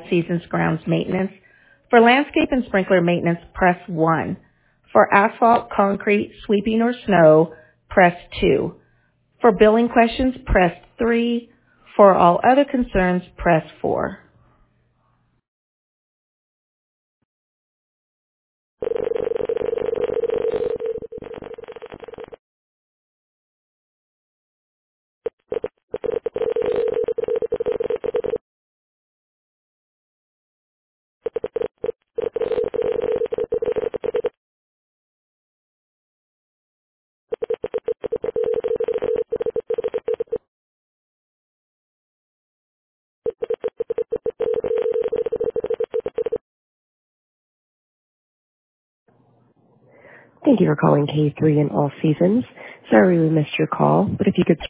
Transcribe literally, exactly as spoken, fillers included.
seasons grounds maintenance. For landscape and sprinkler maintenance, press one. For asphalt, concrete, sweeping, or snow, press two. For billing questions, press three. For all other concerns, press four. Thank you for calling K three in all seasons. Sorry we missed your call, but if you could